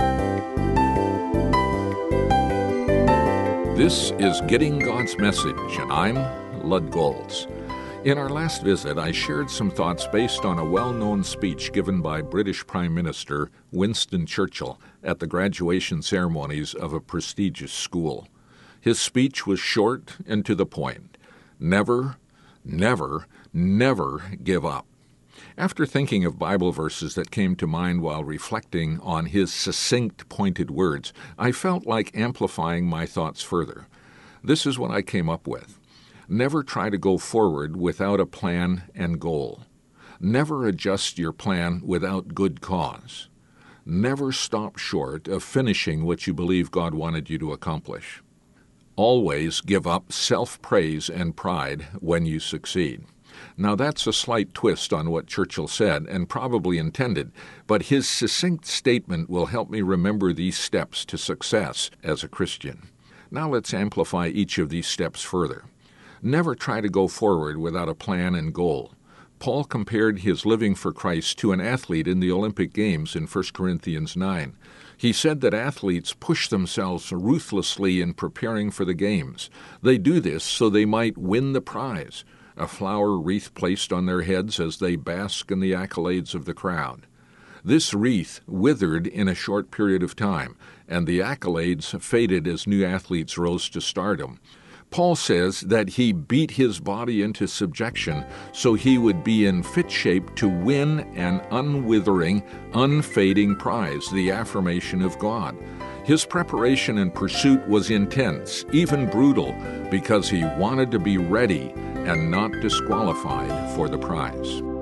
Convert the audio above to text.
This is Getting God's Message, and I'm Lud Golds. In our last visit, I shared some thoughts based on a well-known speech given by British Prime Minister Winston Churchill at the graduation ceremonies of a prestigious school. His speech was short and to the point. Never, never, never give up. After thinking of Bible verses that came to mind while reflecting on his succinct, pointed words, I felt like amplifying my thoughts further. This is what I came up with. Never try to go forward without a plan and goal. Never adjust your plan without good cause. Never stop short of finishing what you believe God wanted you to accomplish. Always give up self-praise and pride when you succeed. Now that's a slight twist on what Churchill said and probably intended, but his succinct statement will help me remember these steps to success as a Christian. Now let's amplify each of these steps further. Never try to go forward without a plan and goal. Paul compared his living for Christ to an athlete in the Olympic Games in 1 Corinthians 9. He said that athletes push themselves ruthlessly in preparing for the games. They do this so they might win the prize, a flower wreath placed on their heads as they bask in the accolades of the crowd. This wreath withered in a short period of time, and the accolades faded as new athletes rose to stardom. Paul says that he beat his body into subjection so he would be in fit shape to win an unwithering, unfading prize, the affirmation of God. His preparation and pursuit was intense, even brutal, because he wanted to be ready and not disqualified for the prize.